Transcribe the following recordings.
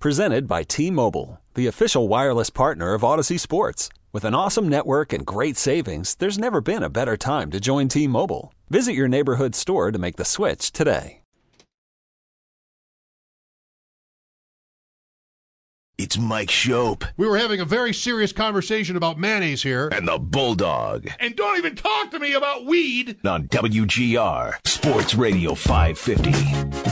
Presented by T-Mobile, the official wireless partner of Odyssey Sports. With an awesome network and great savings, there's never been a better time to join T-Mobile. Visit your neighborhood store to make the switch today. It's Mike Shope. We were having a very serious conversation about mayonnaise here. And the Bulldog. And don't even talk to me about weed. On WGR, Sports Radio 550.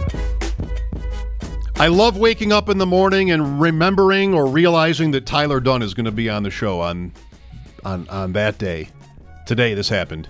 I love waking up in the morning and remembering or realizing that Tyler Dunne is going to be on the show on that day. Today, this happened.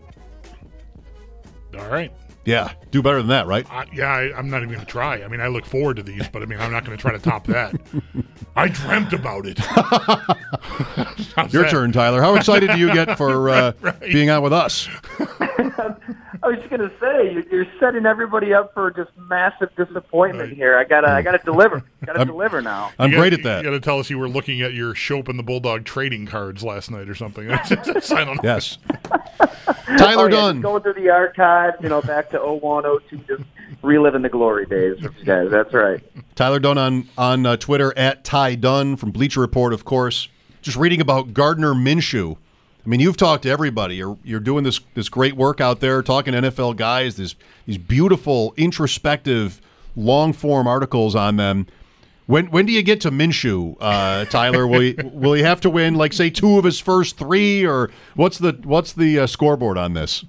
All right. Yeah, do better than that, right? I'm not even going to try. I mean, I look forward to these, but I mean, I'm not going to try to top that. I dreamt about it. Your turn, Tyler. How excited do you get for right. being on with us? I was just gonna say you're setting everybody up for just massive disappointment here. I gotta deliver. Deliver now. I'm great at that. You gotta tell us you were looking at your Shope and the Bulldog trading cards last night or something. I don't know. Yes. Tyler Dunne. Just going through the archives, back to 01, 02, just reliving the glory days with you guys. That's right. Tyler Dunne on Twitter at Ty Dunne from Bleacher Report, of course. Just reading about Gardner Minshew. I mean, you've talked to everybody. You're doing this great work out there, talking to NFL guys, these beautiful, introspective, long-form articles on them. When do you get to Minshew, Tyler? Will he have to win, like, say, 2 of his first 3, or what's the scoreboard on this?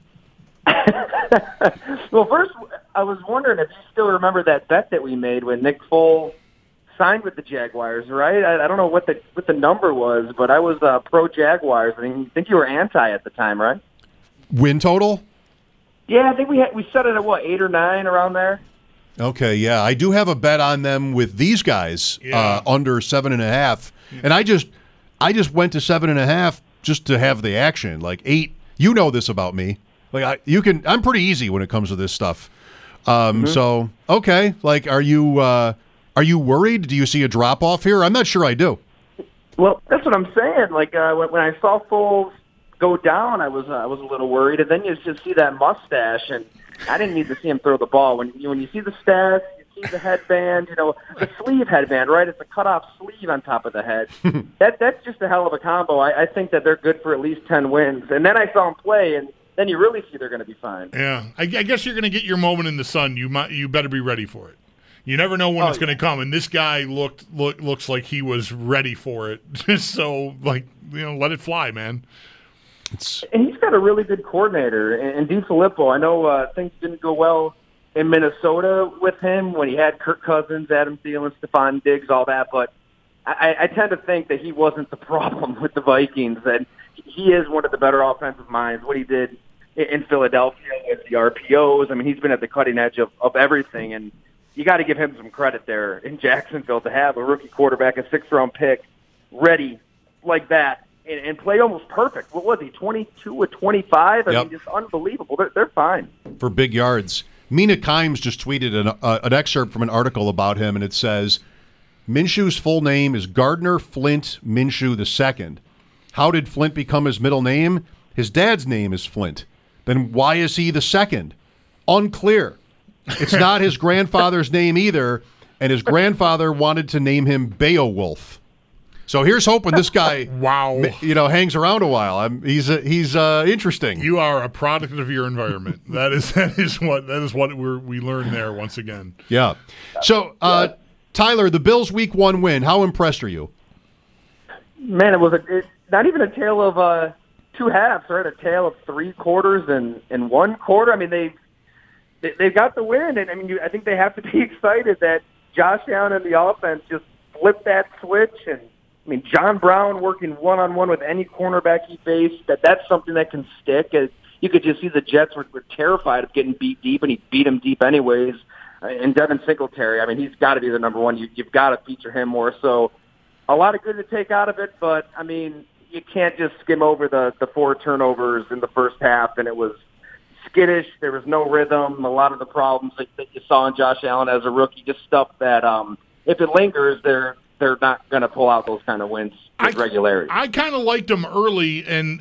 Well, first, I was wondering if you still remember that bet that we made when Nick Foles signed with the Jaguars, right? I don't know what the number was, but I was pro Jaguars. I think you were anti at the time, right? Win total? Yeah, I think we set it at 8 or 9 around there. Okay, yeah, I do have a bet on them with these guys under 7.5, and I just went to 7.5 just to have the action. Like 8, you know this about me. Like I'm pretty easy when it comes to this stuff. So okay, like are you worried? Do you see a drop off here? I'm not sure I do. Well, that's what I'm saying. Like when I saw Foles go down, I was a little worried, and then you just see that mustache, and I didn't need to see him throw the ball. When you see the stats, you see the headband, the sleeve headband, right? It's a cutoff sleeve on top of the head. That's just a hell of a combo. I think that they're good for at least 10 wins. And then I saw him play, and then you really see they're going to be fine. Yeah, I guess you're going to get your moment in the sun. You better be ready for it. You never know when it's going to come, and this guy looks like he was ready for it. So, let it fly, man. And he's got a really good coordinator, and DeFilippo. I know things didn't go well in Minnesota with him when he had Kirk Cousins, Adam Thielen, Stephon Diggs, all that, but I tend to think that he wasn't the problem with the Vikings, and he is one of the better offensive minds. What he did in Philadelphia with the RPOs, I mean, he's been at the cutting edge of everything, and you got to give him some credit there in Jacksonville to have a rookie quarterback, a 6th-round pick, ready like that and play almost perfect. What was he, 22 or 25? I mean, just unbelievable. They're fine. For big yards. Mina Kimes just tweeted an excerpt from an article about him, and it says, Minshew's full name is Gardner Flint Minshew II. How did Flint become his middle name? His dad's name is Flint. Then why is he the second? Unclear. It's not his grandfather's name either, and his grandfather wanted to name him Beowulf. So here's hoping this guy, hangs around a while. He's interesting. You are a product of your environment. That is what we learned there once again. Yeah. So Tyler, the Bills' Week 1 win. How impressed are you? Man, it was not even a tale of 2 halves, right? A tale of 3 quarters and 1 quarter. I mean, they've got the win, and I mean, I think they have to be excited that Josh Allen and the offense just flipped that switch. And I mean, John Brown working one-on-one with any cornerback he faced, that's something that can stick. You could just see the Jets were terrified of getting beat deep, and he beat them deep anyways. And Devin Singletary, I mean, he's got to be the number one. You've got to feature him more. So a lot of good to take out of it, but, I mean, you can't just skim over the 4 turnovers in the first half, and it was skittish. There was no rhythm. A lot of the problems that you saw in Josh Allen as a rookie, just stuff that if it lingers, they're not going to pull out those kind of wins with regularity. I kind of liked them early, and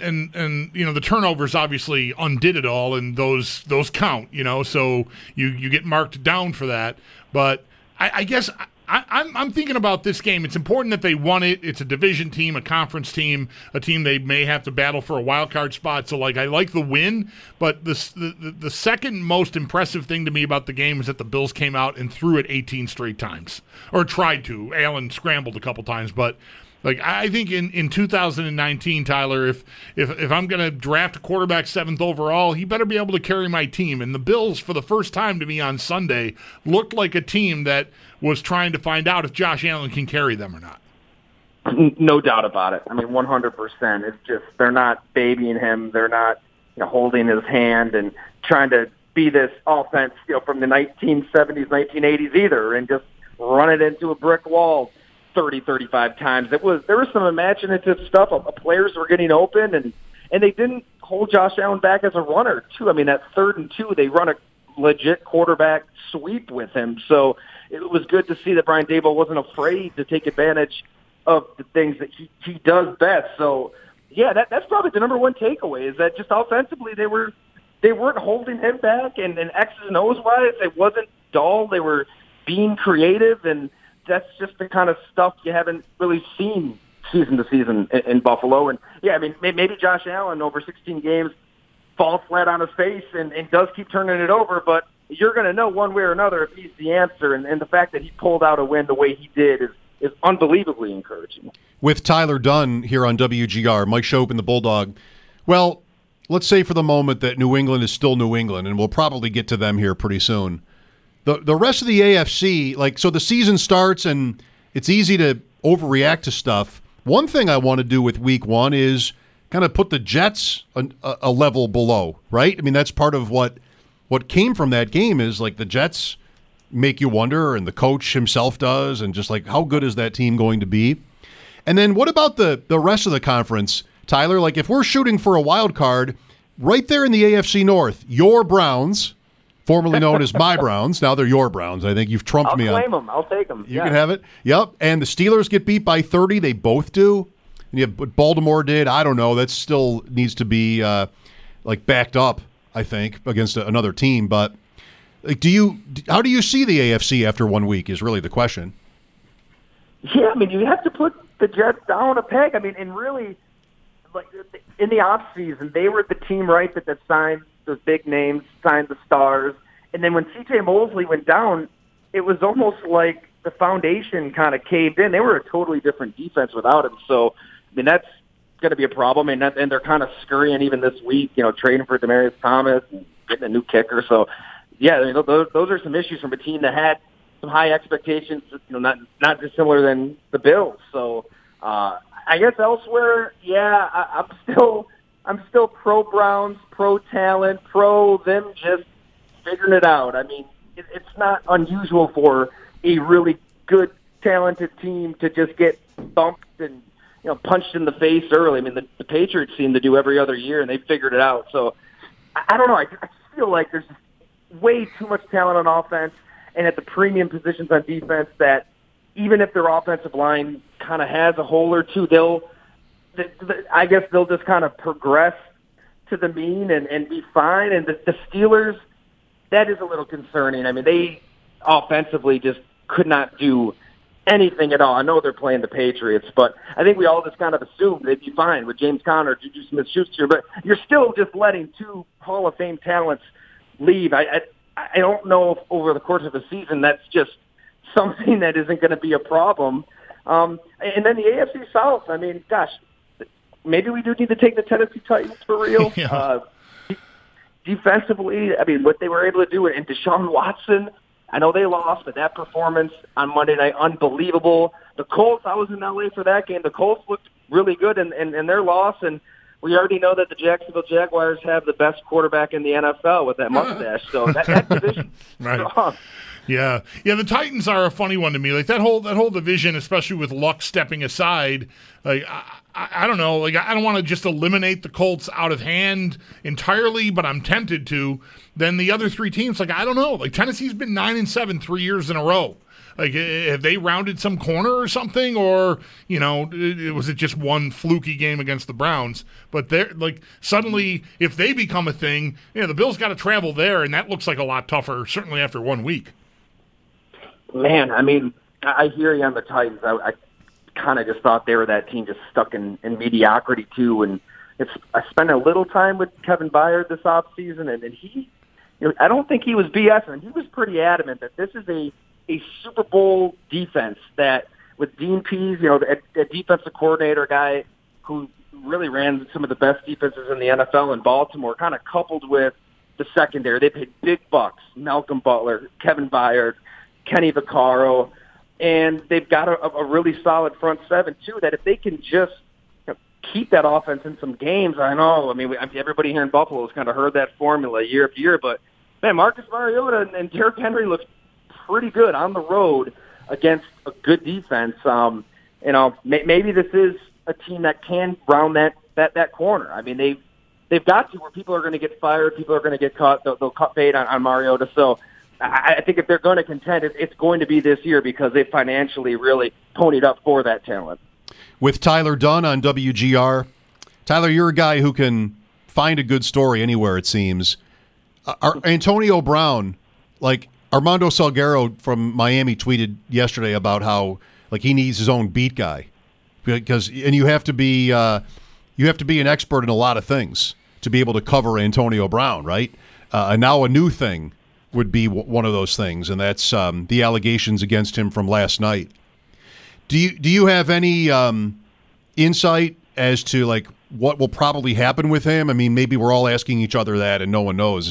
the turnovers obviously undid it all, and those count, so you get marked down for that. But I guess I'm thinking about this game. It's important that they won it. It's a division team, a conference team, a team they may have to battle for a wild card spot. So, I like the win. But the second most impressive thing to me about the game is that the Bills came out and threw it 18 straight times, or tried to. Allen scrambled a couple times, but. I think in 2019, Tyler, if I'm going to draft a quarterback 7th overall, he better be able to carry my team. And the Bills, for the first time to me on Sunday, looked like a team that was trying to find out if Josh Allen can carry them or not. No doubt about it. I mean, 100%. It's just they're not babying him. They're not holding his hand and trying to be this offense from the 1970s, 1980s either, and just run it into a brick wall 30, 35 times. There was some imaginative stuff. Players were getting open, and they didn't hold Josh Allen back as a runner, too. I mean, that 3rd and 2, they run a legit quarterback sweep with him. So it was good to see that Brian Daboll wasn't afraid to take advantage of the things that he does best. So, yeah, that's probably the number one takeaway, is that just offensively they weren't holding him back, and X's and O's wise, it wasn't dull. They were being creative, and that's just the kind of stuff you haven't really seen season to season in Buffalo. And, yeah, I mean, maybe Josh Allen over 16 games falls flat on his face and does keep turning it over, but you're going to know one way or another if he's the answer. And the fact that he pulled out a win the way he did is unbelievably encouraging. With Tyler Dunn here on WGR, Mike Schopp and the Bulldog. Well, let's say for the moment that New England is still New England, and we'll probably get to them here pretty soon. The rest of the AFC, so the season starts and it's easy to overreact to stuff. One thing I want to do with Week 1 is kind of put the Jets a level below, right? I mean, that's part of what came from that game is the Jets make you wonder, and the coach himself does, and just how good is that team going to be? And then what about the rest of the conference, Tyler? If we're shooting for a wild card, right there in the AFC North, your Browns, formerly known as my Browns. Now they're your Browns. I think you've trumped me on. I'll claim them. I'll take them. You can have it. Yep. And the Steelers get beat by 30. They both do. And you have what Baltimore did. I don't know. That still needs to be backed up, I think, against another team. But how do you see the AFC after 1 week is really the question. Yeah, I mean, you have to put the Jets down a peg. I mean, and really, in the offseason, they were the team, right, that signed those big names, signed the stars. And then when C.J. Mosley went down, it was almost like the foundation kind of caved in. They were a totally different defense without him. So, I mean, that's going to be a problem. And they're kind of scurrying even this week, trading for Demaryius Thomas and getting a new kicker. So, yeah, I mean, those are some issues from a team that had some high expectations, not dissimilar than the Bills. So, I guess elsewhere, yeah, I'm still pro Browns, pro talent, pro them just figuring it out. I mean, it's not unusual for a really good, talented team to just get bumped and punched in the face early. I mean, the Patriots seem to do every other year, and they figured it out. So I don't know. I feel like there's way too much talent on offense and at the premium positions on defense that even if their offensive line kind of has a hole or two, I guess they'll just kind of progress to the mean and be fine. And the Steelers, that is a little concerning. I mean, they offensively just could not do anything at all. I know they're playing the Patriots, but I think we all just kind of assumed they'd be fine with James Conner, Juju Smith-Schuster, but you're still just letting two Hall of Fame talents leave. I don't know if over the course of the season that's just something that isn't going to be a problem. And then the AFC South, I mean, gosh, maybe we do need to take the Tennessee Titans for real. Yeah. Defensively, I mean, what they were able to do, and Deshaun Watson, I know they lost, but that performance on Monday night, unbelievable. The Colts, I was in L.A. for that game. The Colts looked really good in their loss, and we already know that the Jacksonville Jaguars have the best quarterback in the NFL with that mustache. So that division right. strong. Yeah. The Titans are a funny one to me. That whole division, especially with Luck stepping aside, I don't know. I don't want to just eliminate the Colts out of hand entirely, but I'm tempted to. Then the other three teams, I don't know. Tennessee's been 9-7 3 years in a row. Have they rounded some corner or something, or was it just one fluky game against the Browns? But they're suddenly, if they become a thing, the Bills got to travel there, and that looks like a lot tougher, certainly after 1 week. Man, I mean, I hear you on the Titans. I kind of just thought they were that team just stuck in mediocrity too. And I spent a little time with Kevin Byard this offseason, and he, I don't think he was BSing. He was pretty adamant that this is a Super Bowl defense that with Dean Pease, a defensive coordinator guy who really ran some of the best defenses in the NFL in Baltimore, kind of coupled with the secondary. They paid big bucks. Malcolm Butler, Kevin Byard, Kenny Vaccaro, and they've got a really solid front seven too. That if they can just keep that offense in some games, everybody here in Buffalo has kind of heard that formula year after year. But man, Marcus Mariota and Derrick Henry look pretty good on the road against a good defense. Maybe this is a team that can round that corner. I mean, they've got to where people are going to get fired, people are going to get caught. They'll cut bait on Mariota. So I think if they're going to contend, it's going to be this year because they financially really ponied up for that talent. With Tyler Dunn on WGR. Tyler, you're a guy who can find a good story anywhere, it seems. Antonio Brown, like Armando Salguero from Miami tweeted yesterday about how he needs his own beat guy. And you have to be an expert in a lot of things to be able to cover Antonio Brown, right? And now a new thing would be one of those things, and that's the allegations against him from last night. Do you have any insight as to what will probably happen with him? I mean, maybe we're all asking each other that, and no one knows.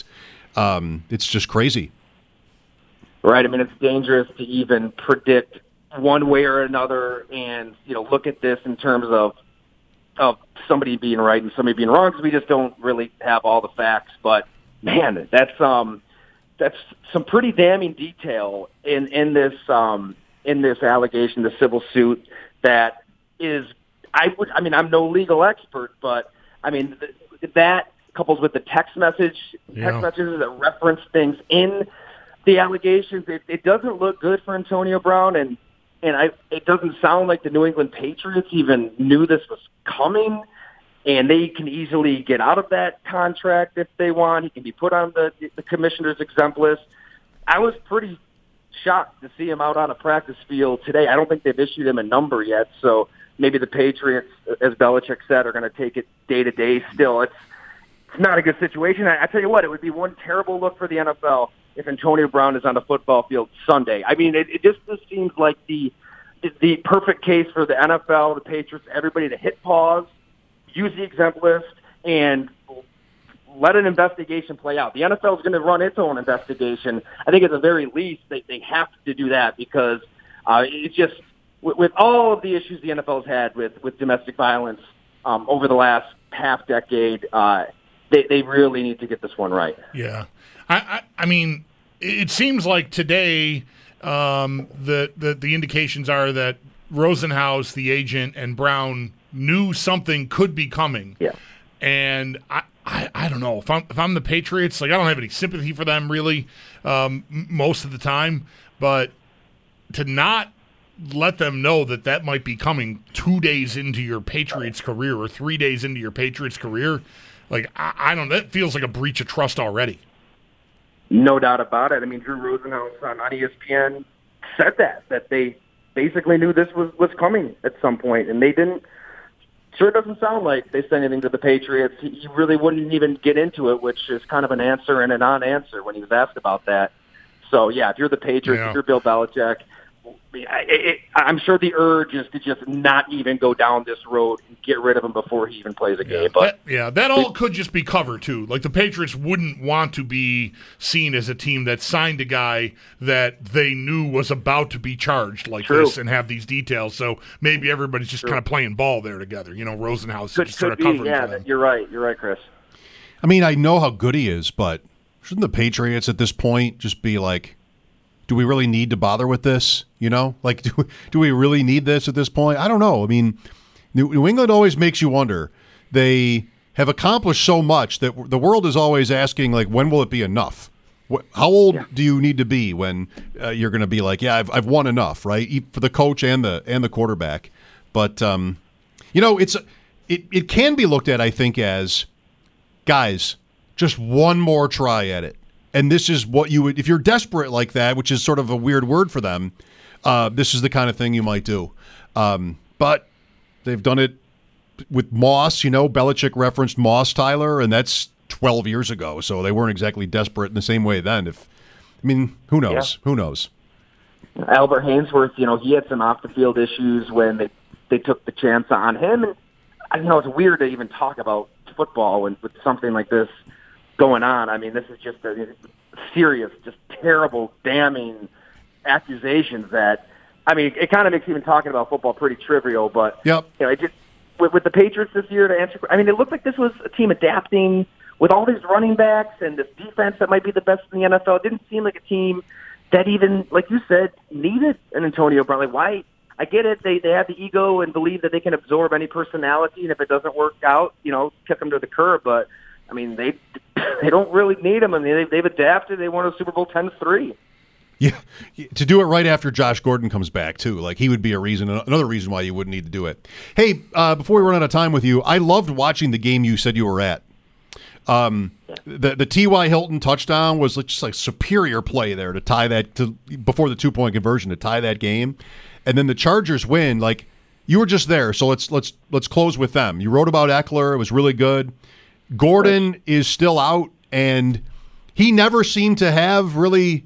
It's just crazy. Right. I mean, it's dangerous to even predict one way or another, and look at this in terms of somebody being right and somebody being wrong, because we just don't really have all the facts. But man, that's some pretty damning detail in this allegation, the civil suit that is. I'm no legal expert, but I mean that coupled with the text messages that reference things in the allegations, it doesn't look good for Antonio Brown, and it doesn't sound like the New England Patriots even knew this was coming, and they can easily get out of that contract if they want. He can be put on the commissioner's exempt list. I was pretty shocked to see him out on a practice field today. I don't think they've issued him a number yet, so maybe the Patriots, as Belichick said, are going to take it day to day still. It's not a good situation. I tell you what, it would be one terrible look for the NFL if Antonio Brown is on the football field Sunday. I mean, it just seems like the perfect case for the NFL, the Patriots, everybody to hit pause, use the exempt list, and let an investigation play out. The NFL is going to run its own investigation. I think at the very least they have to do that because it's just with all of the issues the NFL has had with domestic violence over the last half decade, they really need to get this one right. Yeah. I mean, it seems like today the indications are that Rosenhaus, the agent, and Brown knew something could be coming. Yeah. And I don't know. If I'm the Patriots, I don't have any sympathy for them really most of the time. But to not let them know that might be coming 2 days into your Patriots career or 3 days into your Patriots career, I don't know. That feels like a breach of trust already. No doubt about it. I mean, Drew Rosenhaus on ESPN said that they basically knew this was coming at some point, and they didn't. Sure doesn't sound like they said anything to the Patriots. He really wouldn't even get into it, which is kind of an answer and a non-answer when he was asked about that. So, yeah, if you're the Patriots, if you're Bill Belichick, I'm sure the urge is to just not even go down this road and get rid of him before he even plays a game. But that all could just be cover, too. The Patriots wouldn't want to be seen as a team that signed a guy that they knew was about to be charged this and have these details. So maybe everybody's just kind of playing ball there together. Rosenhaus just sort of covering for them. You're right. You're right, Chris. I mean, I know how good he is, but shouldn't the Patriots at this point just be like, do we really need to bother with this? Do we really need this at this point? I don't know. I mean, New England always makes you wonder. They have accomplished so much that the world is always asking, when will it be enough? How old do you need to be when you're going to be I've won enough, right? For the coach and the quarterback. But it can be looked at, I think, as guys, just one more try at it. And this is what you would, if you're desperate like that, which is sort of a weird word for them, this is the kind of thing you might do. But they've done it with Moss. Belichick referenced Moss, Tyler, and that's 12 years ago. So they weren't exactly desperate in the same way then. Who knows? Yeah. Who knows? Albert Hainsworth, he had some off-the-field issues when they took the chance on him. And, it's weird to even talk about football with something like this going on. This is just a serious, just terrible, damning accusations that, it kind of makes even talking about football pretty trivial. But, yep. It just, with the Patriots this year, to answer, it looked like this was a team adapting with all these running backs and this defense that might be the best in the NFL. It didn't seem like a team that even, like you said, needed an Antonio Brown. Like, why? I get it. They have the ego and believe that they can absorb any personality, and if it doesn't work out, kick them to the curb. But, they don't really need them. They've adapted. They won a Super Bowl 10-3. Yeah, to do it right after Josh Gordon comes back, too. Like, he would be another reason why you wouldn't need to do it. Hey, before we run out of time with you, I loved watching the game you said you were at. The T.Y. Hilton touchdown was just like superior play there to tie that before the 2-point conversion to tie that game, and then the Chargers win. Like, you were just there, so let's close with them. You wrote about Eckler; it was really good. Gordon is still out, and he never seemed to have really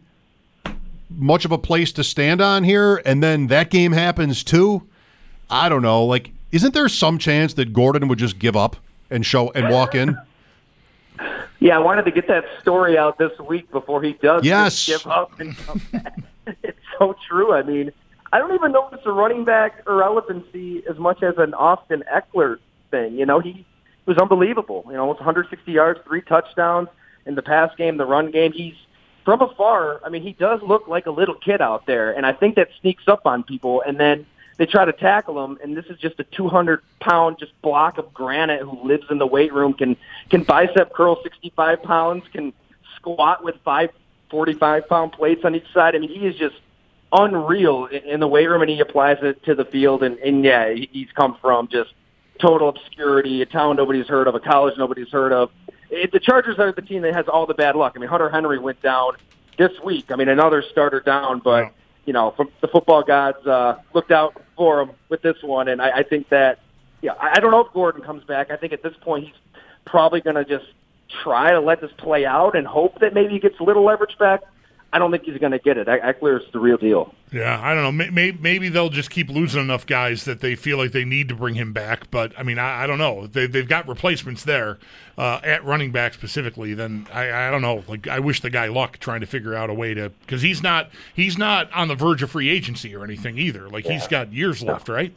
much of a place to stand on here. And then that game happens too. I don't know. Like, isn't there some chance that Gordon would just give up and walk in? Yeah, I wanted to get that story out this week before he does yes. give up and come back. It's so true. I don't even know if it's a running back irrelevancy as much as an Austin Eckler thing. He was unbelievable. Almost 160 yards, 3 touchdowns in the pass game, the run game. He's from afar. He does look like a little kid out there, and I think that sneaks up on people. And then they try to tackle him, and this is just a 200-pound just block of granite who lives in the weight room, can bicep curl 65 pounds, can squat with 5 45-pound plates on each side. He is just unreal in the weight room, and he applies it to the field. And yeah, he's come from just total obscurity, a town nobody's heard of, a college nobody's heard of. The Chargers are the team that has all the bad luck. Hunter Henry went down this week. Another starter down, but from the football gods looked out for him with this one. And I think that, I don't know if Gordon comes back. I think at this point he's probably going to just try to let this play out and hope that maybe he gets a little leverage back. I don't think he's going to get it. Eckler's the real deal. Yeah, I don't know. Maybe they'll just keep losing enough guys that they feel like they need to bring him back. But, I don't know. They've got replacements there at running back specifically. Then I don't know. Like, I wish the guy luck trying to figure out a way to – because he's not on the verge of free agency or anything either. Like, he's got years left, right?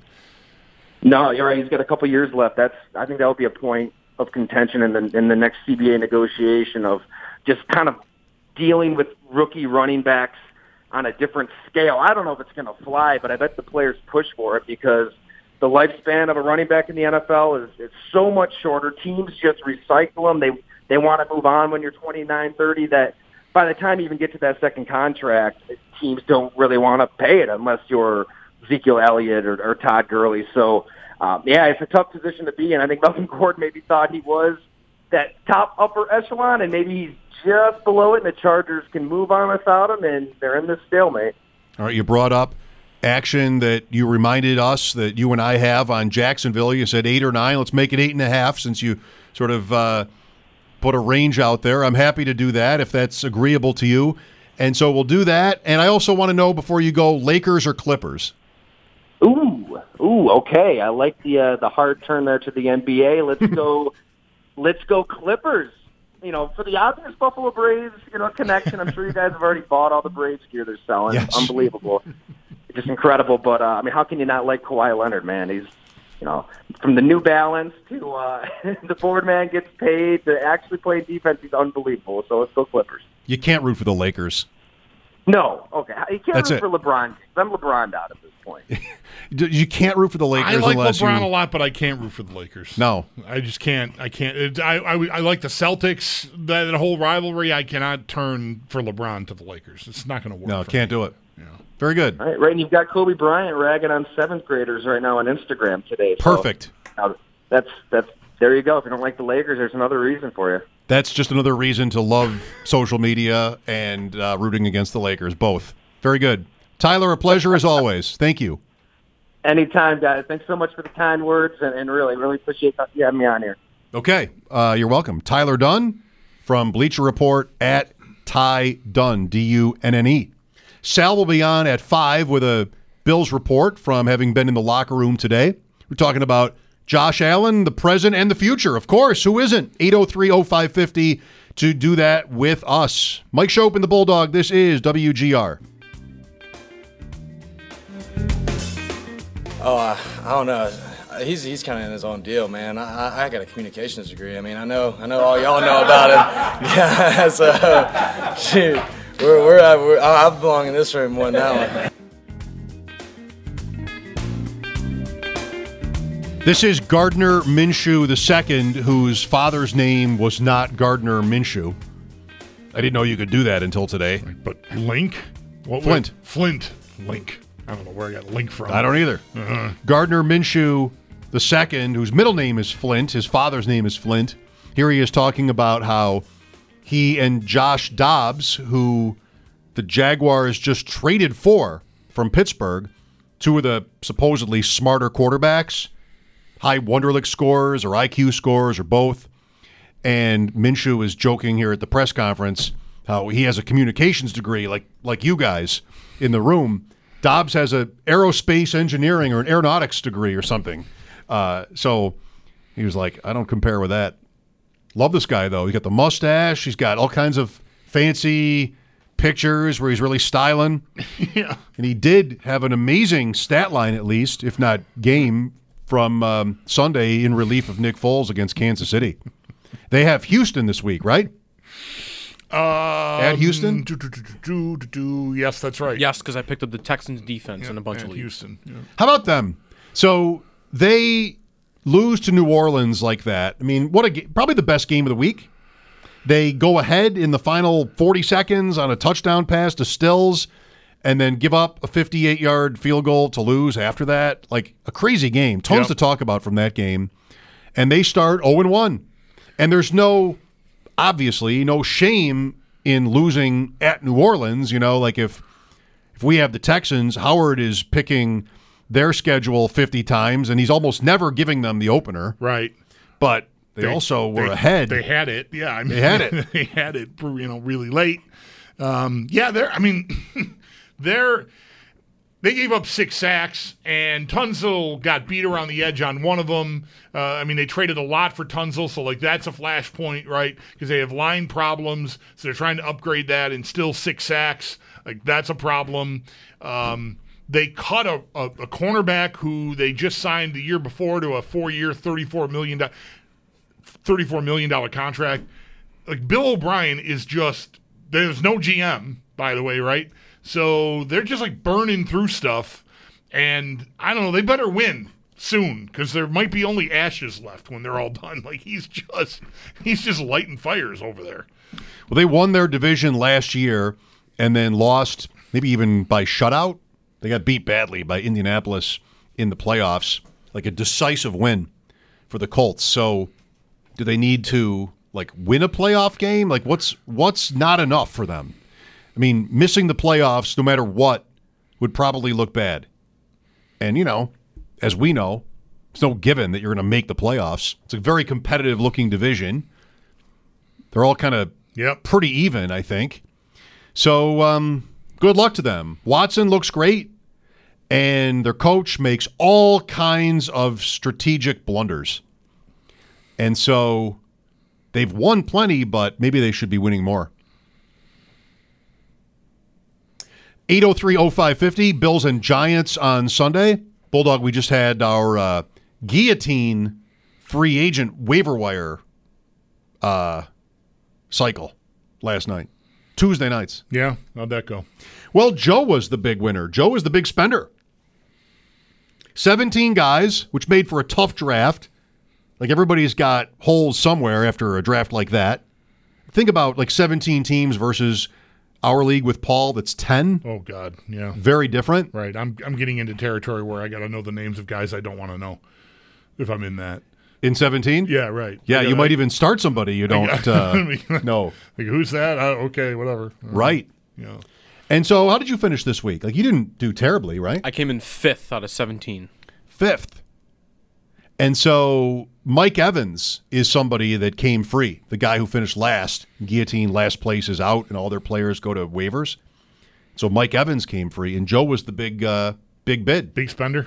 No, you're right. He's got a couple years left. I think that will be a point of contention in the next CBA negotiation of just kind of dealing with rookie running backs on a different scale. I don't know if it's going to fly, but I bet the players push for it because the lifespan of a running back in the NFL is so much shorter. Teams just recycle them. They want to move on when you're 29, 30, that by the time you even get to that second contract, teams don't really want to pay it unless you're Ezekiel Elliott or Todd Gurley. So, it's a tough position to be in. I think Melvin Gordon maybe thought he was that top upper echelon, and maybe he's just below it, and the Chargers can move on without him, and they're in this stalemate. All right, you brought up action that you reminded us that you and I have on Jacksonville. You said 8 or 9. Let's make it 8.5 since you sort of put a range out there. I'm happy to do that if that's agreeable to you. And so we'll do that. And I also want to know before you go, Lakers or Clippers? Ooh, okay. I like the hard turn there to the NBA. Let's go Clippers. For the obvious Buffalo Braves, connection. I'm sure you guys have already bought all the Braves gear they're selling. Yes. Unbelievable. Just incredible. But, how can you not like Kawhi Leonard, man? He's, from the New Balance to the forward man gets paid to actually play defense, he's unbelievable. So let's go Clippers. You can't root for the Lakers. No. Okay. You can't That's root it. for LeBron. I'm LeBron out at this point. You can't root for the Lakers I like unless LeBron you... a lot, but I can't root for the Lakers. No. I just can't. I can't. I like the Celtics, that whole rivalry. I cannot turn for LeBron to the Lakers. It's not going to work. No, for can't me. do it. Yeah. Very good. All right, and you've got Kobe Bryant ragging on 7th graders right now on Instagram today. So Perfect. that's there you go. If you don't like the Lakers, there's another reason for you. That's just another reason to love social media and rooting against the Lakers, both. Very good. Tyler, a pleasure as always. Thank you. Anytime, guys. Thanks so much for the kind words, and really, really appreciate you having me on here. Okay, you're welcome. Tyler Dunne from Bleacher Report at Ty Dunne, D-U-N-N-E. Sal will be on at 5 with a Bills report from having been in the locker room today. We're talking about Josh Allen, the present and the future. Of course, who isn't? 803-0550 to do that with us. Mike Shope and the Bulldog, this is WGR. Oh, I don't know. He's kind of in his own deal, man. I got a communications degree. I mean, I know all y'all know about it. Yeah, so shoot, I belong in this room more than that one. This is Gardner Minshew II, whose father's name was not Gardner Minshew. I didn't know you could do that until today. But Link? Flint. Flint. Link. I don't know where I got Link from. I don't either. Gardner Minshew II, whose middle name is Flint, his father's name is Flint. Here he is talking about how he and Josh Dobbs, who the Jaguars just traded for from Pittsburgh, two of the supposedly smarter quarterbacks, high Wonderlic scores or IQ scores or both. And Minshew is joking here at the press conference how he has a communications degree like you guys in the room. Dobbs has an aerospace engineering or an aeronautics degree or something. So he was like, I don't compare with that. Love this guy, though. He's got the mustache. He's got all kinds of fancy pictures where he's really styling. Yeah. And he did have an amazing stat line, at least, if not game, from Sunday in relief of Nick Foles against Kansas City. They have Houston this week, right? At Houston? Yes, that's right. Yes, because I picked up the Texans defense in a bunch of leagues. Houston. Yeah. How about them? So they lose to New Orleans like that. I mean, probably the best game of the week. They go ahead in the final 40 seconds on a touchdown pass to Stills and then give up a 58-yard field goal to lose after that. Like a crazy game. Tons to talk about from that game. And they start 0-1. And there's obviously no shame in losing at New Orleans. You know, like if we have the Texans, Howard is picking their schedule 50 times, and he's almost never giving them the oper. Right. But they also were ahead. They had it. Yeah, I mean, they had it. They had it. Really late. They gave up 6 sacks, and Tunsil got beat around the edge on one of them. They traded a lot for Tunsil, so that's a flashpoint, right? Because they have line problems, so they're trying to upgrade that, and still 6 sacks. That's a problem. They cut a cornerback who they just signed the year before to a 4-year, $34 million contract. Bill O'Brien is just – there's no GM, by the way, right? So they're just burning through stuff, and I don't know. They better win soon because there might be only ashes left when they're all done. He's just lighting fires over there. Well, they won their division last year and then lost maybe even by shutout. They got beat badly by Indianapolis in the playoffs, a decisive win for the Colts. So do they need to win a playoff game? What's not enough for them? I mean, missing the playoffs, no matter what, would probably look bad. And, as we know, it's no given that you're going to make the playoffs. It's a very competitive-looking division. They're all kind of pretty even, I think. So, good luck to them. Watson looks great, and their coach makes all kinds of strategic blunders. And so they've won plenty, but maybe they should be winning more. 803-0550, Bills and Giants on Sunday. Bulldog, we just had our guillotine free agent waiver wire cycle last night. Tuesday nights. Yeah, how'd that go? Well, Joe was the big winner. Joe was the big spender. 17 guys, which made for a tough draft. Everybody's got holes somewhere after a draft like that. Think about 17 teams versus our league with Paul, that's 10. Oh, God, yeah. Very different. Right. I'm getting into territory where I got to know the names of guys I don't want to know if I'm in that. In 17? Yeah, right. Yeah, you might even start somebody you don't know. Who's that? Okay, whatever. Right. Yeah. And so how did you finish this week? Like, you didn't do terribly, right? I came in 5th out of 17. 5th. And so Mike Evans is somebody that came free, the guy who finished last. Guillotine last place is out, and all their players go to waivers. So Mike Evans came free, and Joe was the big bid. Big spender?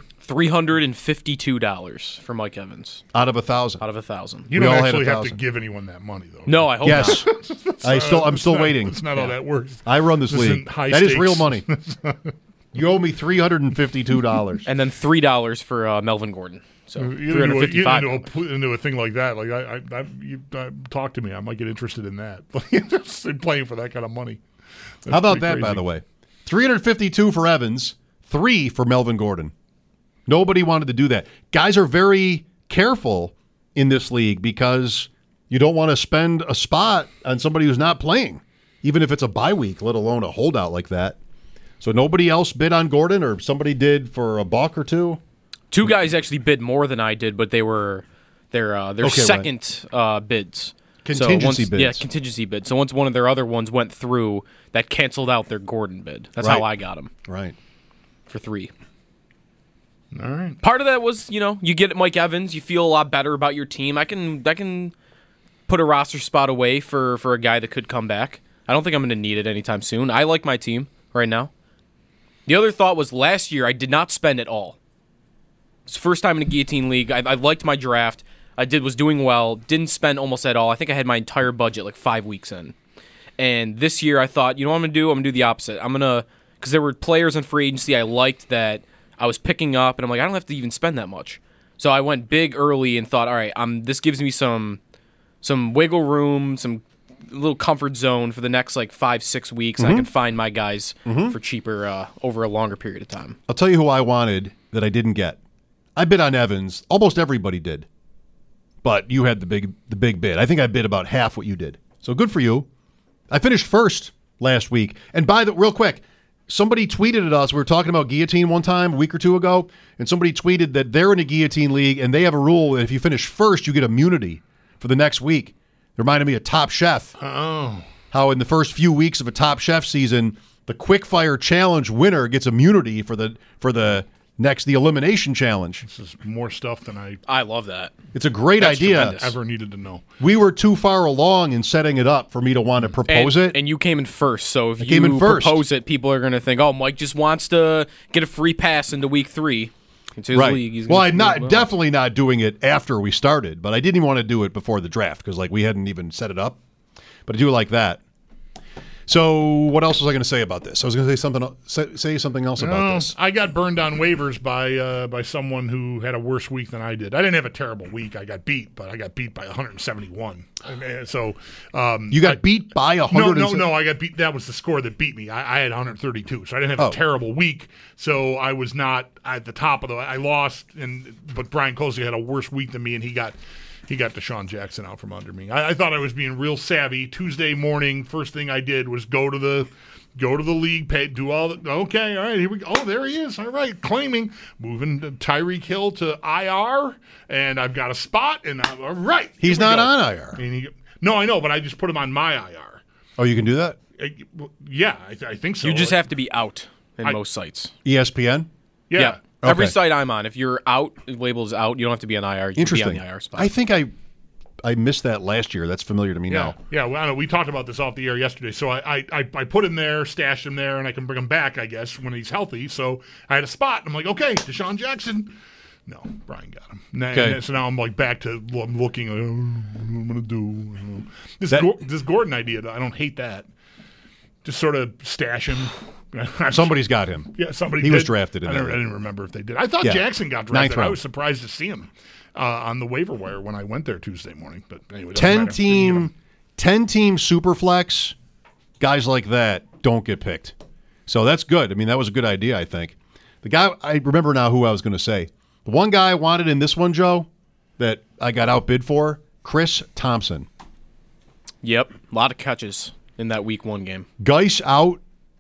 $352 for Mike Evans. Out of 1,000. Out of 1,000. You We don't all had actually have to 1,000. give anyone that money, though. No, I hope Yes. not. I'm still waiting. That's not how that works. I run this league. isn't high That is stakes. real money. You owe me $352. And then $3 for Melvin Gordon. So You get $355. into a thing like that. Like you talk to me, I might get interested in that. Just playing for that kind of money. That's How about pretty that, crazy. by the way? 352 for Evans, 3 for Melvin Gordon. Nobody wanted to do that. Guys are very careful in this league because you don't want to spend a spot on somebody who's not playing, even if it's a bye week, let alone a holdout like that. So nobody else bid on Gordon, or somebody did for a buck or two? 2 guys actually bid more than I did, but they were their second bids. Contingency bids. Yeah, contingency bids. So once one of their other ones went through, that canceled out their Gordon bid. That's Right. how I got him Right. for 3. All right. Part of that was, you get Mike Evans, you feel a lot better about your team. I can put a roster spot away for a guy that could come back. I don't think I'm going to need it anytime soon. I like my team right now. The other thought was last year I did not spend at all. It's the first time in a Guillotine League. I liked my draft. Was doing well. Didn't spend almost at all. I think I had my entire budget like 5 weeks in. And this year I thought, you know what I'm going to do? I'm going to do the opposite. Because there were players in free agency I liked that I was picking up, and I'm like, I don't have to even spend that much. So I went big early and thought, all right, this gives me some wiggle room, some little comfort zone for the next like 5-6 weeks. And I can find my guys for cheaper over a longer period of time. I'll tell you who I wanted that I didn't get. I bid on Evans. Almost everybody did. But you had the big bid. I think I bid about half what you did. So good for you. I finished first last week. And real quick, somebody tweeted at us. We were talking about Guillotine one time, a week or two ago, and somebody tweeted that they're in a Guillotine league, and they have a rule that if you finish first, you get immunity for the next week. It reminded me of Top Chef. Oh. How in the first few weeks of a Top Chef season, the Quickfire Challenge winner gets immunity for the Elimination Challenge. This is more stuff than I love that. It's a great idea. tremendous. ever needed to know. We were too far along in setting it up for me to want to propose it. And you came in first, so if came in you first. propose it, people are going to think, oh, Mike just wants to get a free pass into week 3. It's his Right. league. He's Well, gonna I'm feel definitely not doing it after we started, but I didn't even want to do it before the draft because we hadn't even set it up. But I do like that. So what else was I going to say about this? I was going to say something else about this. I got burned on waivers by someone who had a worse week than I did. I didn't have a terrible week. I got beat, but I got beat by 171. So You got beat by 100. No. I got beat. That was the score that beat me. I had 132, so I didn't have a terrible week. So I was not at the top of the. I lost, but Brian Kosey had a worse week than me, and he got Deshaun Jackson out from under me. I thought I was being real savvy. Tuesday morning, first thing I did was go to the league, do all the. Okay, all right, here we go. Oh, there he is. All right, claiming, moving Tyreek Hill to IR, and I've got a spot, and I'm all right. He's not on IR. No, I know, but I just put him on my IR. Oh, you can do that? Yeah, I think so. You just have to be out in most sites. ESPN? Yeah. Every Okay. site I'm on, if you're out, it labels out. You don't have to be on IR. You can be Interesting. on the IR spot. I think I missed that last year. That's familiar to me now. Yeah. Well, I know we talked about this off the air yesterday. So I put him there, stashed him there, and I can bring him back, I guess, when he's healthy. So I had a spot. I'm like, okay, Deshaun Jackson. No, Brian got him. Okay. So now I'm like back to I'm looking. What am I gonna do? This Gordon idea, I don't hate that. Just sort of stash him. Somebody's got him. Yeah, somebody. He did. was drafted in I there. didn't remember if they did. I thought Yeah. Jackson got Ninth drafted. I round. was surprised to see him on the waiver wire when I went there Tuesday morning. But anyway, doesn't matter. 10 team Superflex, guys like that don't get picked. So that's good. I mean, that was a good idea, I think. The guy, I remember now who I was going to say. The one guy I wanted in this one, Joe, that I got outbid for, Chris Thompson. Yep, a lot of catches in that week 1 game. Geis out,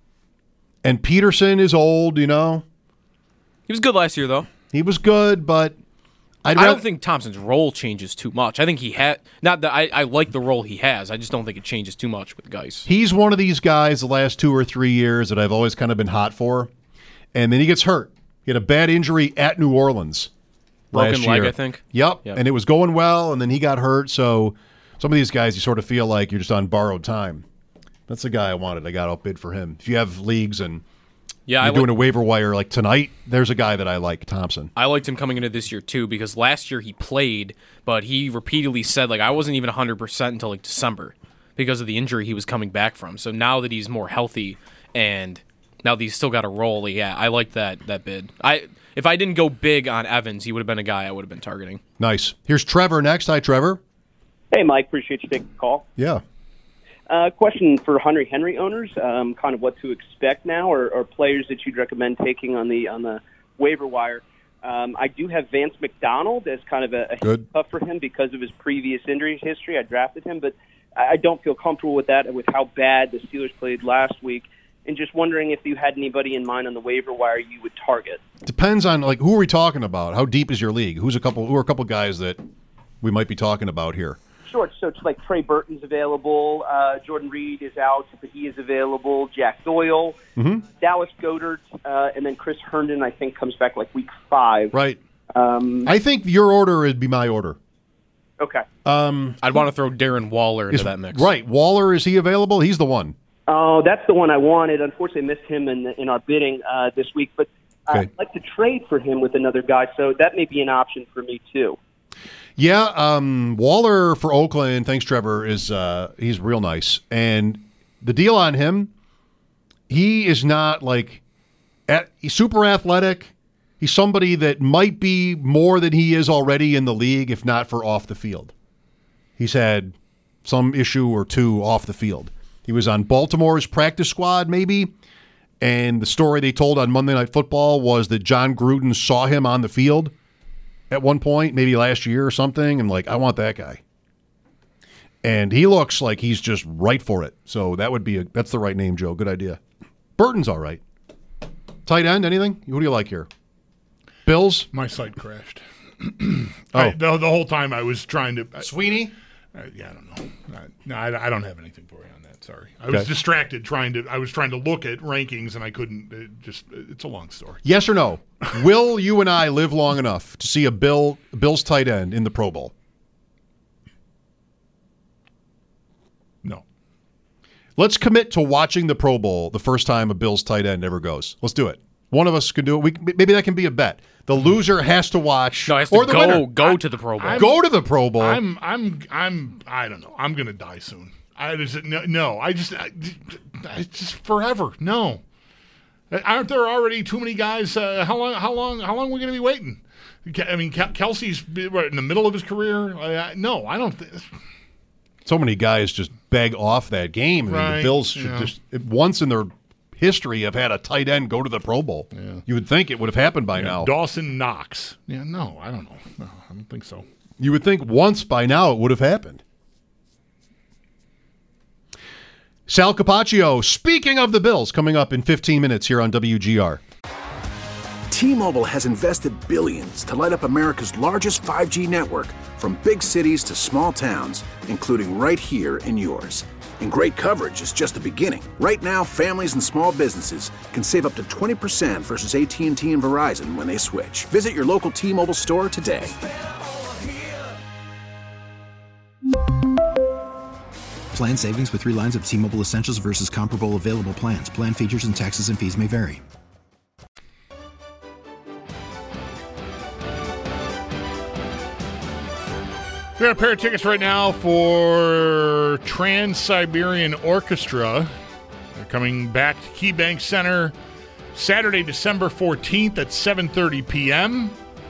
and Peterson is old, He was good last year, though. He was good, but I don't think Thompson's role changes too much. I think he had not that I like the role he has. I just don't think it changes too much with Geis. He's one of these guys the last 2 or 3 years that I've always kind of been hot for, and then he gets hurt. He had a bad injury at New Orleans. Broken leg, I think. Yep, and it was going well, and then he got hurt. So some of these guys, you sort of feel like you're just on borrowed time. That's the guy I wanted. I got outbid for him. If you have leagues and you're doing a waiver wire like tonight, there's a guy that I like, Thompson. I liked him coming into this year too because last year he played, but he repeatedly said I wasn't even 100% until December because of the injury he was coming back from. So now that he's more healthy and now that he's still got a role, I like that bid. If I didn't go big on Evans, he would have been a guy I would have been targeting. Nice. Here's Trevor next. Hi, Trevor. Hey, Mike. Appreciate you taking the call. Yeah. Question for Hunter Henry owners, kind of what to expect now, or players that you'd recommend taking on the waiver wire. I do have Vance McDonald as kind of a tough for him because of his previous injury history. I drafted him, but I don't feel comfortable with that, with how bad the Steelers played last week. And just wondering if you had anybody in mind on the waiver wire you would target. Depends on who are we talking about? How deep is your league? Who are a couple guys that we might be talking about here? Sure. So it's like Trey Burton's available. Jordan Reed is out, but he is available. Jack Doyle, Dallas Goedert, and then Chris Herndon, I think, comes back week 5. Right. I think your order would be my order. Okay. I'd want to throw Darren Waller into that mix. Right. Waller, is he available? He's the one. Oh, that's the one I wanted. Unfortunately, I missed him in our bidding this week, but I'd like to trade for him with another guy, so that may be an option for me too. Yeah, Waller for Oakland, thanks, Trevor, is he's real nice. And the deal on him, he is not he's super athletic. He's somebody that might be more than he is already in the league, if not for off the field. He's had some issue or two off the field. He was on Baltimore's practice squad, maybe, and the story they told on Monday Night Football was that John Gruden saw him on the field at one point, maybe last year or something, and I want that guy. And he looks like he's just right for it. So that's the right name, Joe. Good idea. Burton's all right. Tight end, anything? Who do you like here? Bills? My site crashed. The whole time I was trying to... Sweeney? I don't know. No, I don't have anything for you on that. Sorry, I was distracted I was trying to look at rankings and I couldn't. It's a long story. Yes or no? Will you and I live long enough to see a Bills tight end in the Pro Bowl? No. Let's commit to watching the Pro Bowl the first time a Bills tight end ever goes. Let's do it. One of us can do it. Maybe that can be a bet. The loser has to watch. No, has to go to the Pro Bowl. Go to the Pro Bowl. I don't know. I'm gonna die soon. It's just forever. No. Aren't there already too many guys? How long are we gonna be waiting? I mean, Kelsey's in the middle of his career. No, I don't think. So many guys just beg off that game. I mean, the Bills should just once in their history have had a tight end go to the Pro Bowl. Yeah. You would think it would have happened by now. Dawson Knox. Yeah, no, I don't know. No, I don't think so. You would think once by now it would have happened. Sal Capaccio, speaking of the Bills, coming up in 15 minutes here on WGR. T-Mobile has invested billions to light up America's largest 5G network, from big cities to small towns, including right here in yours. And great coverage is just the beginning. Right now, families and small businesses can save up to 20% versus AT&T and Verizon when they switch. Visit your local T-Mobile store today. Plan savings with 3 lines of T-Mobile Essentials versus comparable available plans. Plan features and taxes and fees may vary. We got a pair of tickets right now for Trans-Siberian Orchestra. They're coming back to KeyBank Center Saturday, December 14th at 7:30 p.m.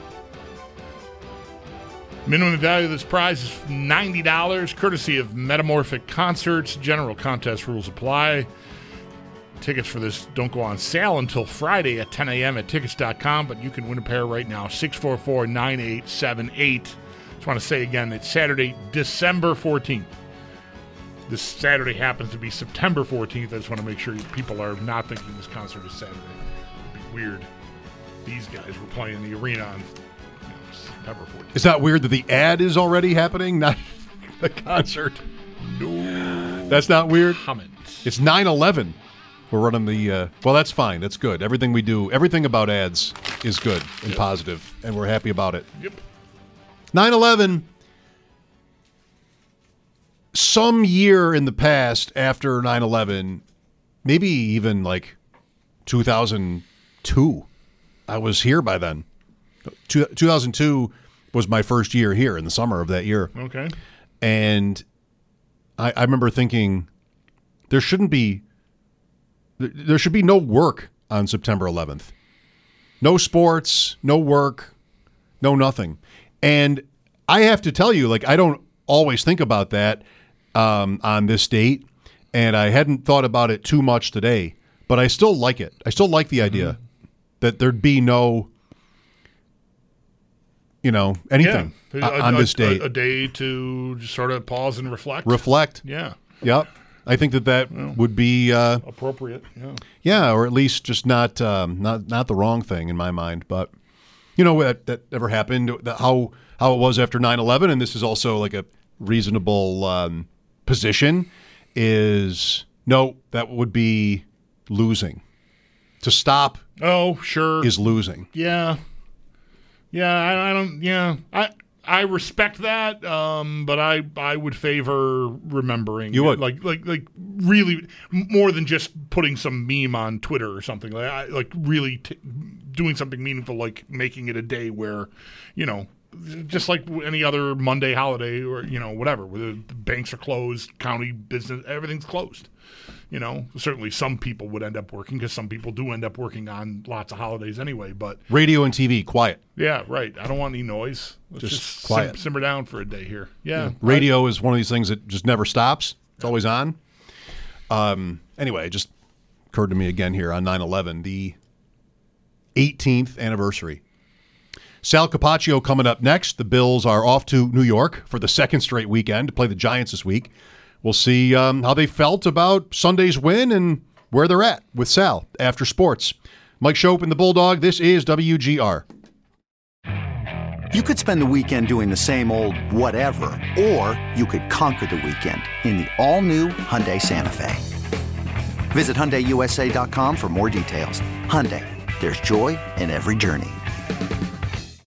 Minimum value of this prize is $90, courtesy of Metamorphic Concerts. General contest rules apply. Tickets for this don't go on sale until Friday at 10 a.m. at tickets.com, but you can win a pair right now, 644-9878. Just want to say again, it's Saturday, December 14th. This Saturday happens to be September 14th. I just want to make sure people are not thinking this concert is Saturday. It'd be weird. These guys were playing the arena on September 14th. It's not weird that the ad is already happening, not the concert. No. That's not weird? Comments. It's 9/11. We're running the, well, that's fine. That's good. Everything we do, everything about ads is good and positive, and we're happy about it. Yep. 9/11, some year in the past after 9/11, maybe even like 2002. I was here by then. 2002 was my first year here in the summer of that year. Okay. And I remember thinking there should be no work on September 11th. No sports, no work, no nothing. And I have to tell you, like, I don't always think about that on this date, and I hadn't thought about it too much today, but I still like it. I still like the idea that there'd be no, anything on this date. A day to just sort of pause and reflect. Yeah. Yep. I think that would be appropriate. Yeah. Yeah, or at least just not the wrong thing in my mind. But that ever happened? How it was after 9/11, and this is also like a reasonable position. Is no, that would be losing. To stop. Oh, sure. Is losing. Yeah. Yeah. I don't. Yeah. I respect that, but I would favor remembering. You would like really more than just putting some meme on Twitter or something. Like really doing something meaningful, like making it a day where, just like any other Monday holiday or whatever, where the banks are closed, county business, everything's closed. Certainly some people would end up working because some people do end up working on lots of holidays anyway. But radio and TV, quiet. Yeah, right. I don't want any noise. Let's just quiet. Simmer down for a day here. Yeah. Radio is one of these things that just never stops. It's always on. Anyway, it just occurred to me again here on 9/11, the 18th anniversary. Sal Capaccio coming up next. The Bills are off to New York for the second straight weekend to play the Giants this week. We'll see how they felt about Sunday's win and where they're at with Sal after sports. Mike Shope and the Bulldog. This is WGR. You could spend the weekend doing the same old whatever, or you could conquer the weekend in the all-new Hyundai Santa Fe. Visit HyundaiUSA.com for more details. Hyundai, there's joy in every journey.